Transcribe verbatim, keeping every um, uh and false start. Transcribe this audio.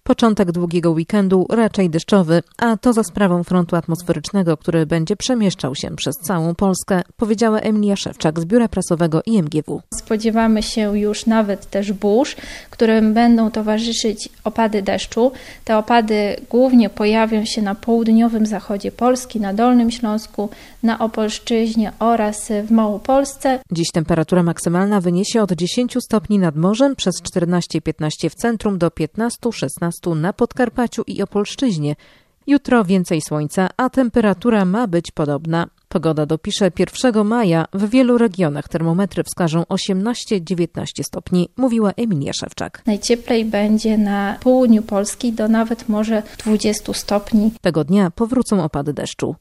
Początek długiego weekendu raczej deszczowy, a to za sprawą frontu atmosferycznego, który będzie przemieszczał się przez całą Polskę, powiedziała Emilia Szewczak z Biura Prasowego I M G W. Spodziewamy się już nawet też burz, którym będą towarzyszyć opady deszczu. Te opady głównie pojawią się na południowym zachodzie Polski, na Dolnym Śląsku, na Opolszczyźnie oraz w Małopolsce. Dziś temperatura maksymalna wyniesie od dziesięciu stopni nad morzem, przez czternaście piętnaście w centrum do piętnastu szesnastu na Podkarpaciu i Opolszczyźnie. Jutro więcej słońca, a temperatura ma być podobna. Pogoda dopisze pierwszego maja. W wielu regionach termometry wskażą osiemnaście dziewiętnaście stopni, mówiła Emilia Szewczak. Najcieplej będzie na południu Polski do nawet może dwudziestu stopni. Tego dnia powrócą opady deszczu.